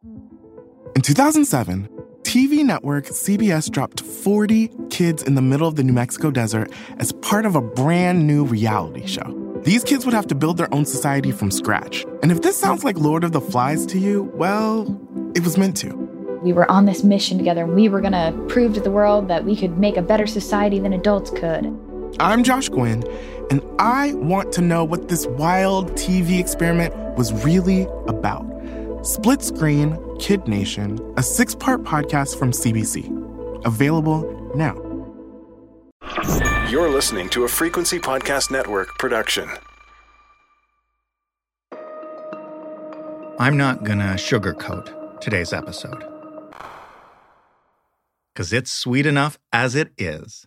In 2007, TV network CBS dropped 40 kids in the middle of the New Mexico desert as part of a brand new reality show. These kids would have to build their own society from scratch. And if this sounds like Lord of the Flies to you, well, it was meant to. We were on this mission together, and we were going to prove to the world that we could make a better society than adults could. I'm Josh Gwynn, and I want to know what this wild TV experiment was really about. Split Screen, Kid Nation, a 6-part podcast from CBC. Available now. You're listening to a Frequency Podcast Network production. I'm not gonna sugarcoat today's episode, because it's sweet enough as it is.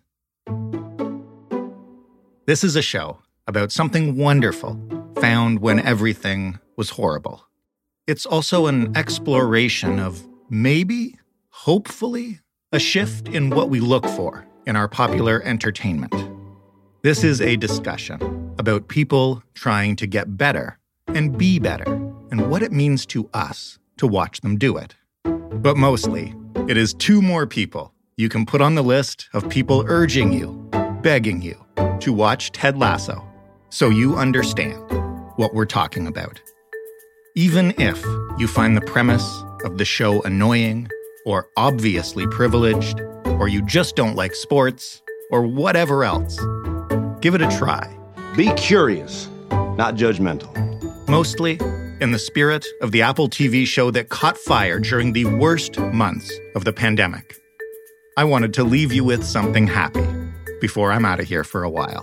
This is a show about something wonderful found when everything was horrible. It's also an exploration of maybe, hopefully, a shift in what we look for in our popular entertainment. This is a discussion about people trying to get better and be better, and what it means to us to watch them do it. But mostly, it is 2 more people you can put on the list of people urging you, begging you, to watch Ted Lasso, so you understand what we're talking about. Even if you find the premise of the show annoying, or obviously privileged, or you just don't like sports, or whatever else, give it a try. Be curious, not judgmental. Mostly in the spirit of the Apple TV show that caught fire during the worst months of the pandemic. I wanted to leave you with something happy before I'm out of here for a while.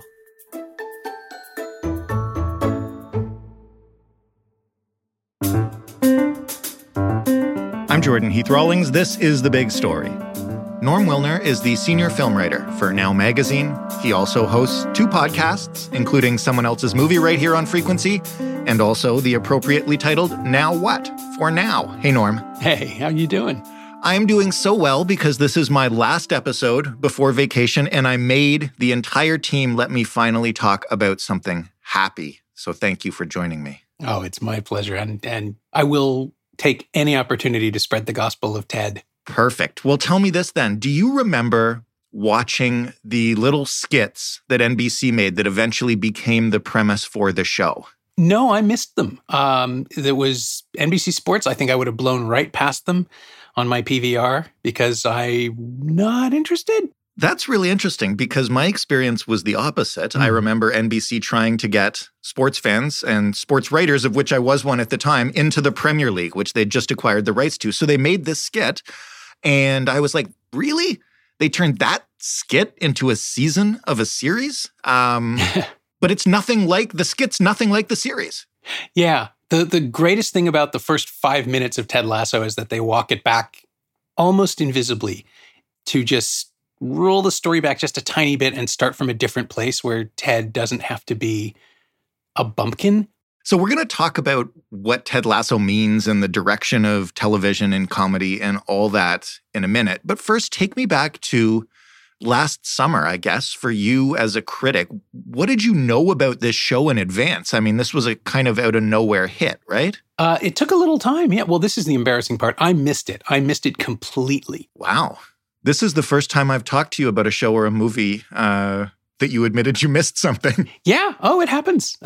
I'm Jordan Heath Rawlings. This is The Big Story. Norm Wilner is the senior film writer for Now Magazine. He also hosts 2 podcasts, including Someone Else's Movie right here on Frequency, and also the appropriately titled Now What? For Now. Hey, Norm. Hey, how you doing? I'm doing so well because this is my last episode before vacation, and I made the entire team let me finally talk about something happy. So thank you for joining me. Oh, it's my pleasure. And I will take any opportunity to spread the gospel of Ted. Perfect. Well, tell me this then. Do you remember watching the little skits that NBC made that eventually became the premise for the show? No, I missed them. There was NBC Sports. I think I would have blown right past them on my PVR because I'm not interested. That's really interesting because my experience was the opposite. I remember NBC trying to get sports fans and sports writers, of which I was one at the time, into the Premier League, which they'd just acquired the rights to. So they made this skit, and I was like, really? They turned that skit into a season of a series? But it's nothing like the skit's nothing like the series. Yeah. The greatest thing about the first 5 minutes of Ted Lasso is that they walk it back almost invisibly to just roll the story back just a tiny bit and start from a different place where Ted doesn't have to be a bumpkin. So we're going to talk about what Ted Lasso means and the direction of television and comedy and all that in a minute. But first, take me back to last summer, I guess, for you as a critic. What did you know about this show in advance? I mean, this was a kind of out of nowhere hit, right? It took a little time. Yeah. Well, this is the embarrassing part. I missed it. I missed it completely. Wow. This is the first time I've talked to you about a show or a movie that you admitted you missed something. Yeah. Oh, it happens.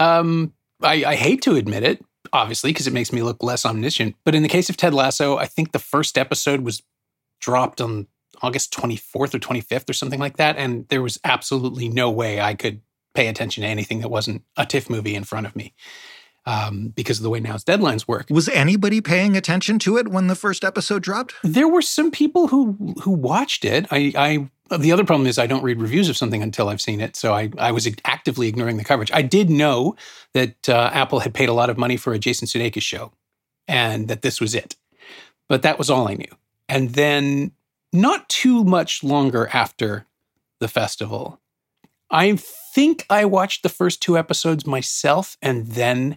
I hate to admit it, obviously, because it makes me look less omniscient. But in the case of Ted Lasso, I think the first episode was dropped on August 24th or 25th or something like that. And there was absolutely no way I could pay attention to anything that wasn't a TIFF movie in front of me because of the way Now's deadlines work. Was anybody paying attention to it when the first episode dropped? There were some people who watched it. The other problem is I don't read reviews of something until I've seen it. So I was actively ignoring the coverage. I did know that Apple had paid a lot of money for a Jason Sudeikis show and that this was it. But that was all I knew. And then not too much longer after the festival, I think I watched the first 2 episodes myself, and then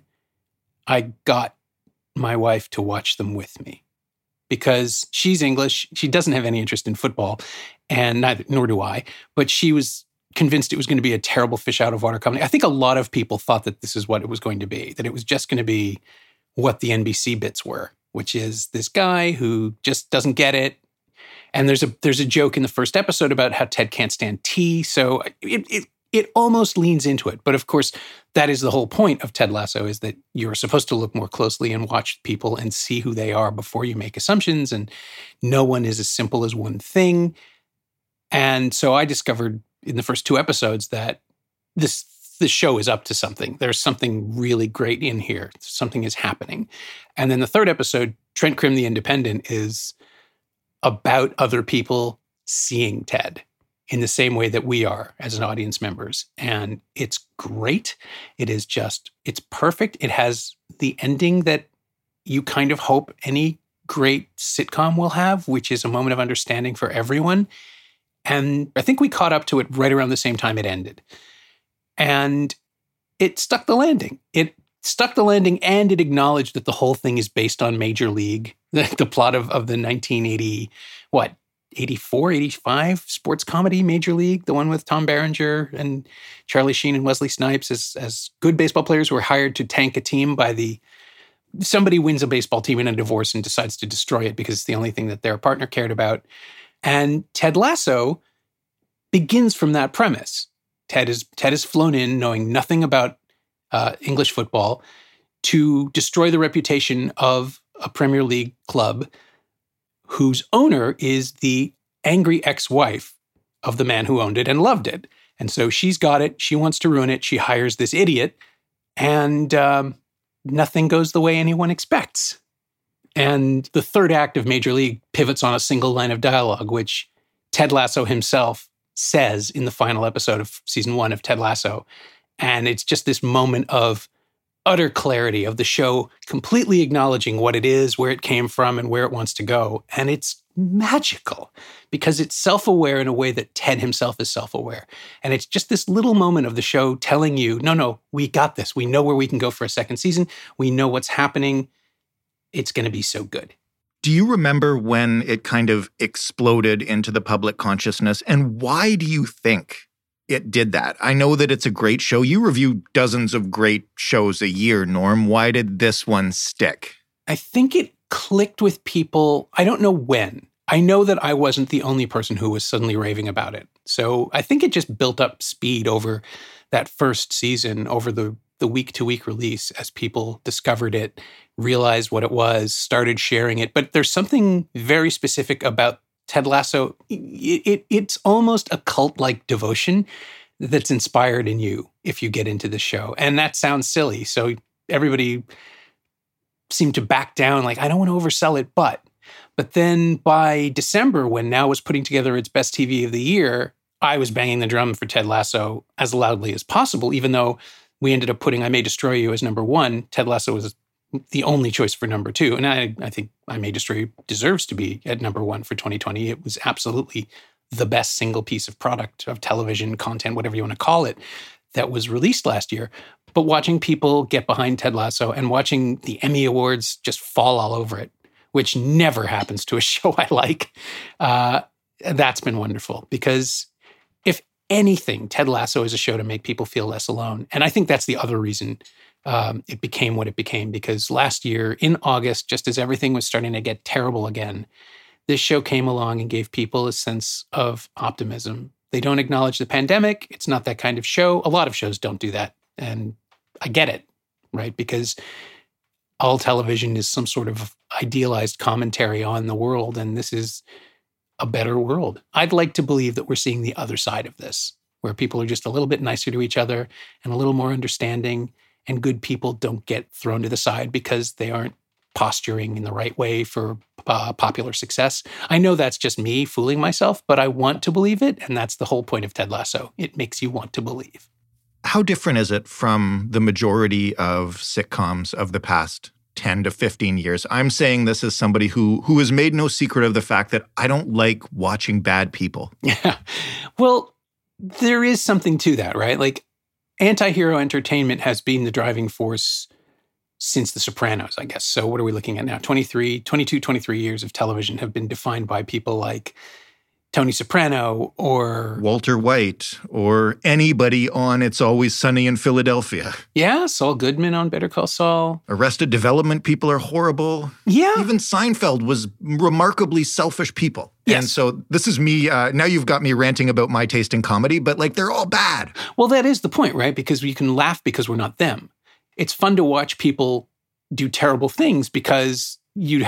I got my wife to watch them with me because she's English. She doesn't have any interest in football, and nor do I, but she was convinced it was going to be a terrible fish out of water comedy. I think a lot of people thought that this is what it was going to be, that it was just going to be what the NBC bits were. which is this guy who just doesn't get it. And there's a joke in the first episode about how Ted can't stand tea. So it almost leans into it. But of course, that is the whole point of Ted Lasso, is that you're supposed to look more closely and watch people and see who they are before you make assumptions. And no one is as simple as one thing. And so I discovered in the first 2 episodes that this show is up to something. There's something really great in here. Something is happening. And then the 3rd episode, Trent Crimm, the Independent, is about other people seeing Ted in the same way that we are as an audience members. And it's great. It's perfect. It has the ending that you kind of hope any great sitcom will have, which is a moment of understanding for everyone. And I think we caught up to it right around the same time it ended. And it stuck the landing. It stuck the landing, and it acknowledged that the whole thing is based on Major League, the plot of the 1980, 84, 85 sports comedy Major League, the one with Tom Berenger and Charlie Sheen and Wesley Snipes as good baseball players who are hired to tank a team by somebody wins a baseball team in a divorce and decides to destroy it because it's the only thing that their partner cared about. And Ted Lasso begins from that premise. Ted is flown in knowing nothing about English football to destroy the reputation of a Premier League club whose owner is the angry ex-wife of the man who owned it and loved it. And so she's got it. She wants to ruin it. She hires this idiot, and nothing goes the way anyone expects. And the 3rd act of Major League pivots on a single line of dialogue, which Ted Lasso himself says in the final episode of season 1 of Ted Lasso. And it's just this moment of utter clarity of the show completely acknowledging what it is, where it came from, and where it wants to go. And it's magical because it's self-aware in a way that Ted himself is self-aware. And it's just this little moment of the show telling you, no, we got this. We know where we can go for a 2nd season. We know what's happening. It's going to be so good. Do you remember when it kind of exploded into the public consciousness? And why do you think it did that? I know that it's a great show. You review dozens of great shows a year, Norm. Why did this one stick? I think it clicked with people. I don't know when. I know that I wasn't the only person who was suddenly raving about it. So I think it just built up speed over that first season, over the week-to-week release, as people discovered it, realized what it was, started sharing it. But there's something very specific about Ted Lasso. It's almost a cult-like devotion that's inspired in you if you get into the show. And that sounds silly. So everybody seemed to back down, like, I don't want to oversell it, but then by December, when Now was putting together its best TV of the year, I was banging the drum for Ted Lasso as loudly as possible, even though we ended up putting I May Destroy You as number 1. Ted Lasso was the only choice for number 2. And I think I May Destroy You deserves to be at number 1 for 2020. It was absolutely the best single piece of product, of television content, whatever you want to call it, that was released last year. But watching people get behind Ted Lasso and watching the Emmy Awards just fall all over it, which never happens to a show I like, that's been wonderful. Because if anything, Ted Lasso is a show to make people feel less alone. And I think that's the other reason it became what it became, because last year in August, just as everything was starting to get terrible again, this show came along and gave people a sense of optimism. They don't acknowledge the pandemic. It's not that kind of show. A lot of shows don't do that. And I get it, right? Because all television is some sort of idealized commentary on the world, and this is a better world. I'd like to believe that we're seeing the other side of this, where people are just a little bit nicer to each other and a little more understanding, and good people don't get thrown to the side because they aren't posturing in the right way for popular success. I know that's just me fooling myself, but I want to believe it, and that's the whole point of Ted Lasso. It makes you want to believe. How different is it from the majority of sitcoms of the past 10 to 15 years? I'm saying this as somebody who has made no secret of the fact that I don't like watching bad people. Yeah. Well, there is something to that, right? Like, anti-hero entertainment has been the driving force since The Sopranos, I guess. So what are we looking at now? 23 years of television have been defined by people like Tony Soprano or Walter White or anybody on It's Always Sunny in Philadelphia. Yeah, Saul Goodman on Better Call Saul. Arrested Development people are horrible. Yeah. Even Seinfeld was remarkably selfish people. Yes. And so this is me, now you've got me ranting about my taste in comedy, but like they're all bad. Well, that is the point, right? Because we can laugh because we're not them. It's fun to watch people do terrible things because as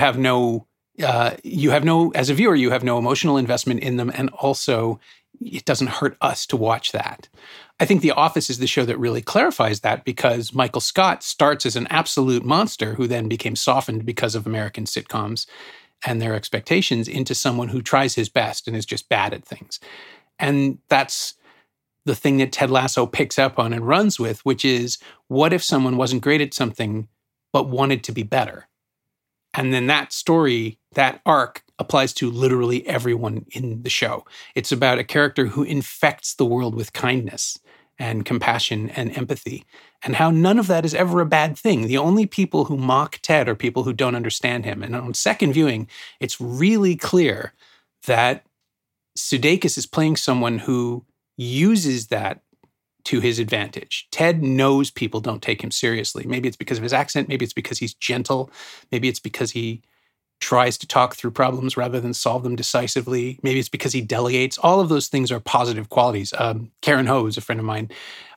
a viewer, you have no emotional investment in them. And also, it doesn't hurt us to watch that. I think The Office is the show that really clarifies that because Michael Scott starts as an absolute monster who then became softened because of American sitcoms and their expectations into someone who tries his best and is just bad at things. And that's the thing that Ted Lasso picks up on and runs with, which is, what if someone wasn't great at something but wanted to be better? And then that story, that arc, applies to literally everyone in the show. It's about a character who infects the world with kindness and compassion and empathy, and how none of that is ever a bad thing. The only people who mock Ted are people who don't understand him. And on second viewing, it's really clear that Sudeikis is playing someone who uses that to his advantage. Ted knows people don't take him seriously. Maybe it's because of his accent. Maybe it's because he's gentle. Maybe it's because he tries to talk through problems rather than solve them decisively. Maybe it's because he delegates. All of those things are positive qualities. Karen Ho, who's a friend of mine,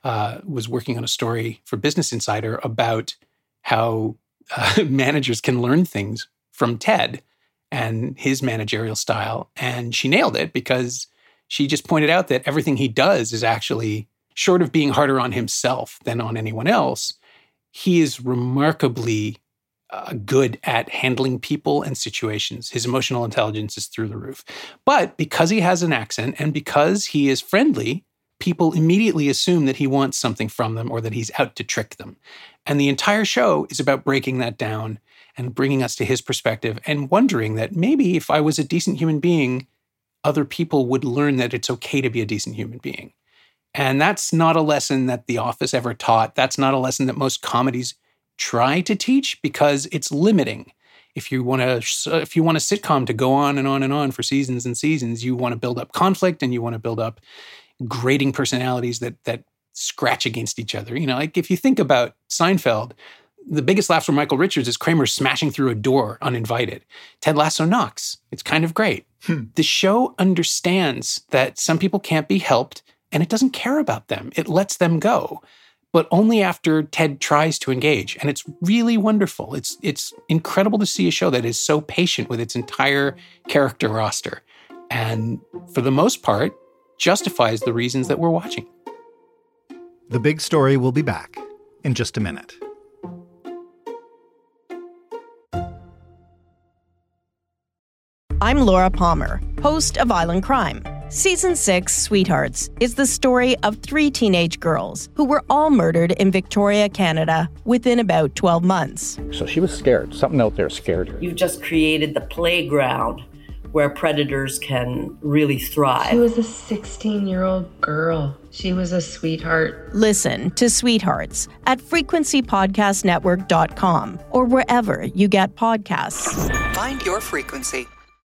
was working on a story for Business Insider about how managers can learn things from Ted and his managerial style. And she nailed it because she just pointed out that everything he does is actually, short of being harder on himself than on anyone else, he is remarkably good at handling people and situations. His emotional intelligence is through the roof. But because he has an accent and because he is friendly, people immediately assume that he wants something from them or that he's out to trick them. And the entire show is about breaking that down and bringing us to his perspective and wondering that maybe if I was a decent human being, other people would learn that it's okay to be a decent human being. And that's not a lesson that The Office ever taught. That's not a lesson that most comedies try to teach because it's limiting. If you want a sitcom to go on and on and on for seasons and seasons, you want to build up conflict and you want to build up grating personalities that scratch against each other. You know, like if you think about Seinfeld, the biggest laughs from Michael Richards is Kramer smashing through a door uninvited. Ted Lasso knocks. It's kind of great. The show understands that some people can't be helped and it doesn't care about them. It lets them go, but only after Ted tries to engage. And it's really wonderful. It's incredible to see a show that is so patient with its entire character roster and, for the most part, justifies the reasons that we're watching. The Big Story will be back in just a minute. I'm Laura Palmer, host of Island Crime. Season 6, Sweethearts, is the story of 3 teenage girls who were all murdered in Victoria, Canada, within about 12 months. So she was scared. Something out there scared her. You've just created the playground where predators can really thrive. She was a 16-year-old girl. She was a sweetheart. Listen to Sweethearts at frequencypodcastnetwork.com or wherever you get podcasts. Find your frequency.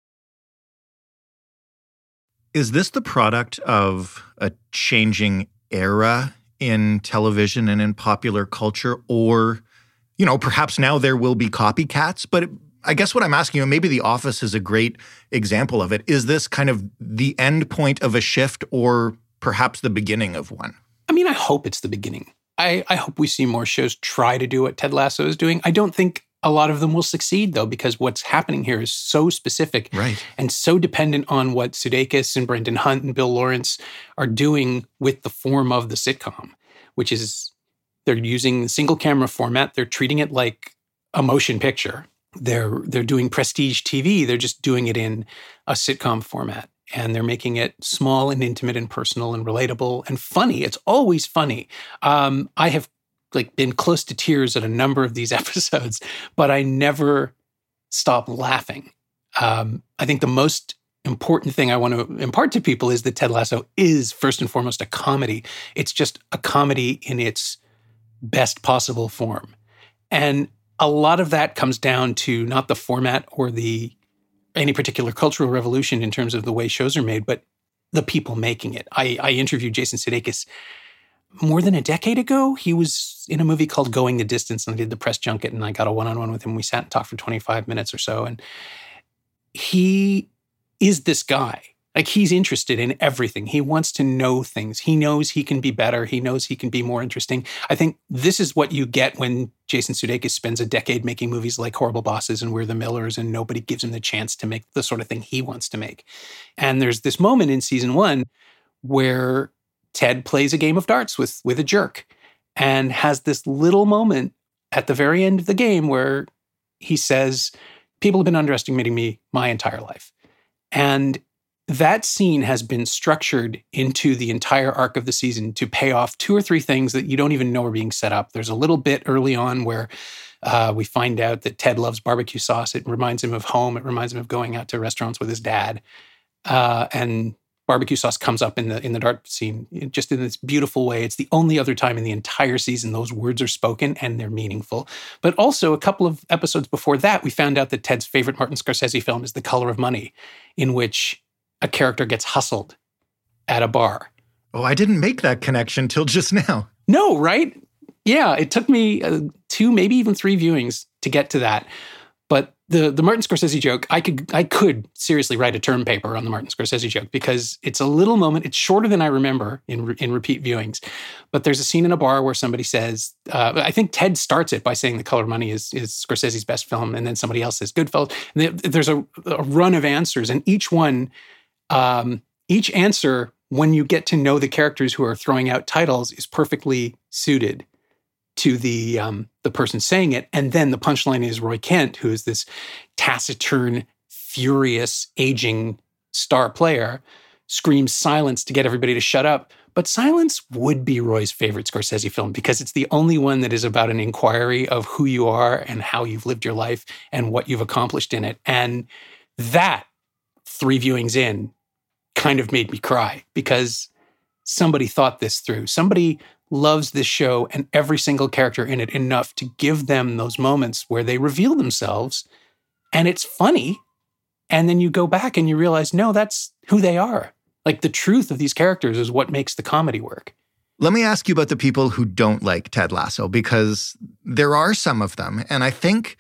Is this the product of a changing era in television and in popular culture? Or, you know, perhaps now there will be copycats, but I guess what I'm asking you, and maybe The Office is a great example of it, is this kind of the end point of a shift or perhaps the beginning of one? I mean, I hope it's the beginning. I hope we see more shows try to do what Ted Lasso is doing. I don't think a lot of them will succeed, though, because what's happening here is so specific and so dependent on what Sudeikis and Brendan Hunt and Bill Lawrence are doing with the form of the sitcom, which is they're using the single camera format. They're treating it like a motion picture. They're doing prestige TV. They're just doing it in a sitcom format. And they're making it small and intimate and personal and relatable and funny. It's always funny. I have been close to tears at a number of these episodes, but I never stop laughing. I think the most important thing I want to impart to people is that Ted Lasso is first and foremost a comedy. It's just a comedy in its best possible form. And a lot of that comes down to not the format or the any particular cultural revolution in terms of the way shows are made, but the people making it. I interviewed Jason Sudeikis more than a decade ago. He was in a movie called Going the Distance, and I did the press junket, and I got a one-on-one with him. We sat and talked for 25 minutes or so, and he is this guy. Like, he's interested in everything. He wants to know things. He knows he can be better. He knows he can be more interesting. I think this is what you get when Jason Sudeikis spends a decade making movies like Horrible Bosses and We're the Millers, and nobody gives him the chance to make the sort of thing he wants to make. And there's this moment in season 1 where Ted plays a game of darts with a jerk and has this little moment at the very end of the game where he says, people have been underestimating me my entire life. And that scene has been structured into the entire arc of the season to pay off 2 or 3 things that you don't even know are being set up. There's a little bit early on where we find out that Ted loves barbecue sauce. It reminds him of home. It reminds him of going out to restaurants with his dad. And barbecue sauce comes up in the dart scene just in this beautiful way. It's the only other time in the entire season those words are spoken and they're meaningful. But also a couple of episodes before that, we found out that Ted's favorite Martin Scorsese film is The Color of Money, in which a character gets hustled at a bar. Oh, I didn't make that connection till just now. No, right? Yeah, it took me 2, maybe even 3 viewings to get to that. But the Martin Scorsese joke, I could seriously write a term paper on the Martin Scorsese joke, because it's a little moment. It's shorter than I remember in repeat viewings. But there's a scene in a bar where somebody says, I think Ted starts it by saying The Color of Money is Scorsese's best film, and then somebody else says Goodfellas. And there's a run of answers, and each answer, when you get to know the characters who are throwing out titles, is perfectly suited to the person saying it. And then the punchline is Roy Kent, who is this taciturn, furious, aging star player, screams silence to get everybody to shut up. But Silence would be Roy's favorite Scorsese film, because it's the only one that is about an inquiry of who you are and how you've lived your life and what you've accomplished in it. And that, 3 viewings in, kind of made me cry, because somebody thought this through. Somebody loves this show and every single character in it enough to give them those moments where they reveal themselves, and it's funny. And then you go back and you realize, no, that's who they are. Like, the truth of these characters is what makes the comedy work. Let me ask you about the people who don't like Ted Lasso, because there are some of them. And I think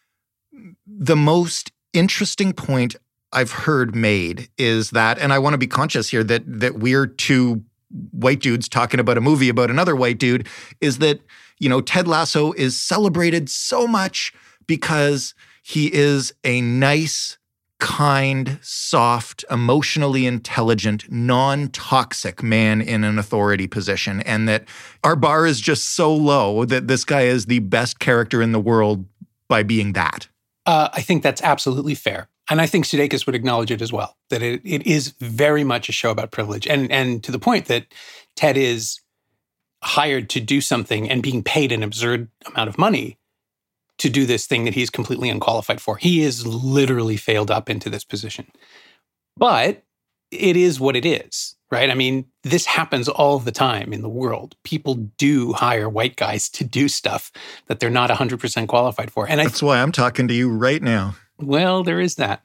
the most interesting point I've heard made is that, and I want to be conscious here that we're 2 white dudes talking about a movie about another white dude, is that, Ted Lasso is celebrated so much because he is a nice, kind, soft, emotionally intelligent, non-toxic man in an authority position, and that our bar is just so low that this guy is the best character in the world by being that. I think that's absolutely fair. And I think Sudeikis would acknowledge it as well, that it is very much a show about privilege. And to the point that Ted is hired to do something and being paid an absurd amount of money to do this thing that he's completely unqualified for. He is literally failed up into this position. But it is what it is, right? I mean, this happens all the time in the world. People do hire white guys to do stuff that they're not 100% qualified for. And that's why I'm talking to you right now. Well, there is that.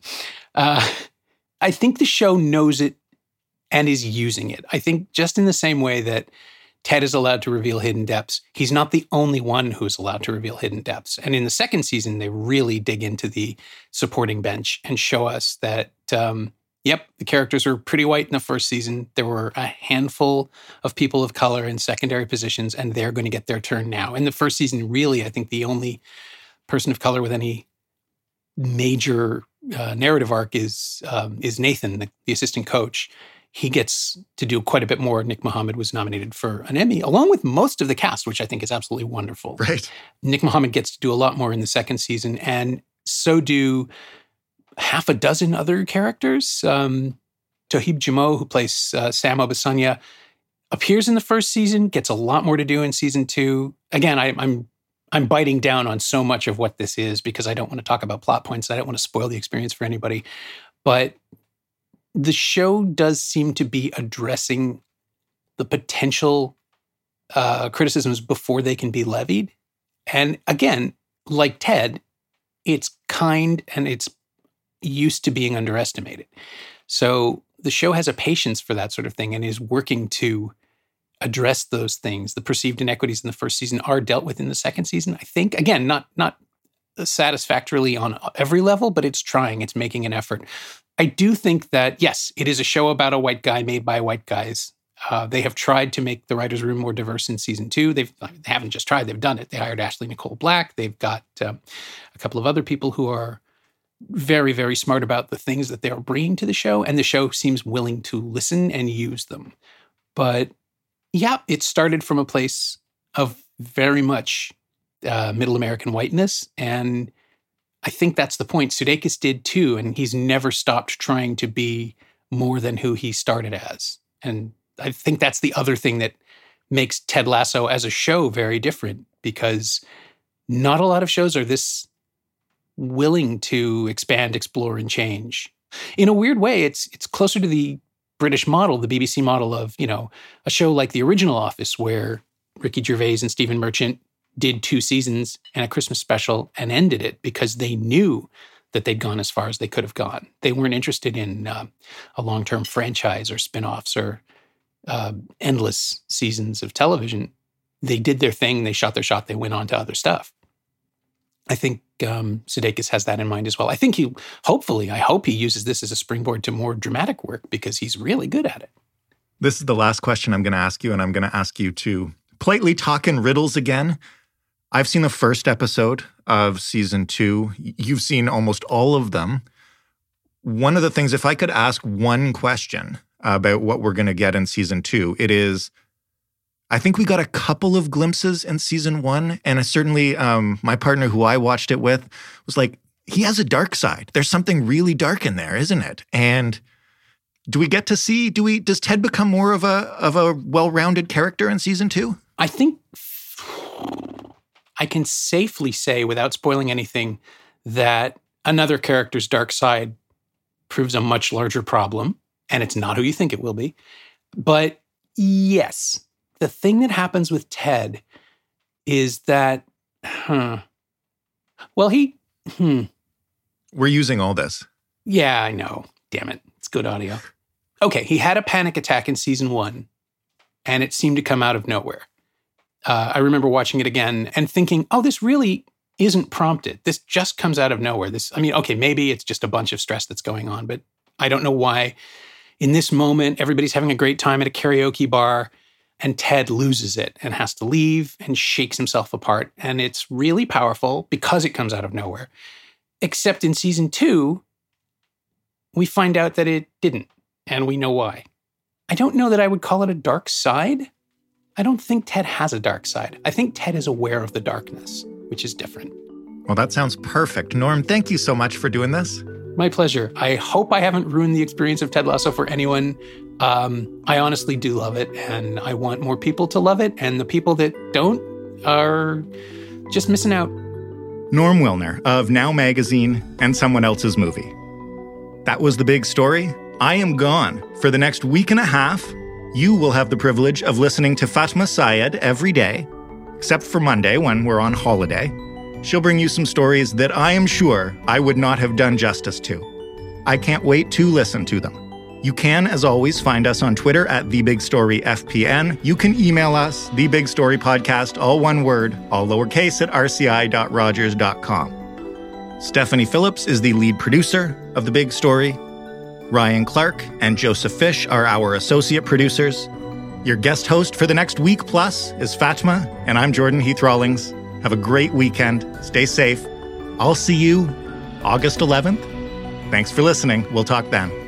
I think the show knows it and is using it. I think just in the same way that Ted is allowed to reveal hidden depths, he's not the only one who's allowed to reveal hidden depths. And in the second season, they really dig into the supporting bench and show us that, the characters are pretty white in the first season. There were a handful of people of color in secondary positions, and they're going to get their turn now. In the first season, really, I think the only person of color with any major narrative arc is Nathan, the assistant coach. He gets to do quite a bit more. Nick Mohammed was nominated for an Emmy, along with most of the cast, which I think is absolutely wonderful. Right. Nick Mohammed gets to do a lot more in the second season, and so do half a dozen other characters. Toheeb Jamo, who plays Sam Obasanya, appears in the first season, gets a lot more to do in season 2. Again, I'm biting down on so much of what this is because I don't want to talk about plot points. I don't want to spoil the experience for anybody. But the show does seem to be addressing the potential criticisms before they can be levied. And again, like Ted, it's kind and it's used to being underestimated. So the show has a patience for that sort of thing and is working to address those things. The perceived inequities in the first season are dealt with in the second season, I think. Again, not satisfactorily on every level, but it's trying. It's making an effort. I do think that, yes, it is a show about a white guy made by white guys. They have tried to make the writer's room more diverse in season 2. They haven't just tried, they've done it. They hired Ashley Nicole Black. They've got a couple of other people who are very, very smart about the things that they are bringing to the show, and the show seems willing to listen and use them. But yeah, it started from a place of very much middle American whiteness, and I think that's the point. Sudeikis did too, and he's never stopped trying to be more than who he started as. And I think that's the other thing that makes Ted Lasso as a show very different, because not a lot of shows are this willing to expand, explore, and change. In a weird way, it's closer to the British model, the BBC model of, a show like The Original Office, where Ricky Gervais and Stephen Merchant did 2 seasons and a Christmas special and ended it because they knew that they'd gone as far as they could have gone. They weren't interested in a long-term franchise or spin-offs or endless seasons of television. They did their thing, they shot their shot, they went on to other stuff. I think Sudeikis has that in mind as well. I think I hope he uses this as a springboard to more dramatic work because he's really good at it. This is the last question I'm going to ask you, and I'm going to ask you to politely talk in riddles again. I've seen the first episode of season 2. You've seen almost all of them. One of the things, if I could ask one question about what we're going to get in season 2, it is, I think we got a couple of glimpses in season 1, and certainly my partner who I watched it with was like, he has a dark side. There's something really dark in there, isn't it? And do we get to see, does Ted become more of a well-rounded character in season 2? I think I can safely say, without spoiling anything, that another character's dark side proves a much larger problem, and it's not who you think it will be. But yes, the thing that happens with Ted is that, We're using all this. Yeah, I know. Damn it. It's good audio. Okay, he had a panic attack in season 1, and it seemed to come out of nowhere. I remember watching it again and thinking, this really isn't prompted. This just comes out of nowhere. Maybe it's just a bunch of stress that's going on, but I don't know why. In this moment, everybody's having a great time at a karaoke bar, and Ted loses it and has to leave and shakes himself apart. And it's really powerful because it comes out of nowhere. Except in season 2, we find out that it didn't, and we know why. I don't know that I would call it a dark side. I don't think Ted has a dark side. I think Ted is aware of the darkness, which is different. Well, that sounds perfect. Norm, thank you so much for doing this. My pleasure. I hope I haven't ruined the experience of Ted Lasso for anyone. I honestly do love it, and I want more people to love it, and the people that don't are just missing out. Norm Wilner of Now Magazine and Someone Else's Movie. That was The Big Story. I am gone. For the next week and a half, you will have the privilege of listening to Fatma Syed every day, except for Monday when we're on holiday. She'll bring you some stories that I am sure I would not have done justice to. I can't wait to listen to them. You can, as always, find us on Twitter at TheBigStoryFPN. You can email us, TheBigStoryPodcast, all one word, all lowercase, at rci.rogers.com. Stephanie Phillips is the lead producer of The Big Story. Ryan Clark and Joseph Fish are our associate producers. Your guest host for the next week plus is Fatma, and I'm Jordan Heath Rawlings. Have a great weekend. Stay safe. I'll see you August 11th. Thanks for listening. We'll talk then.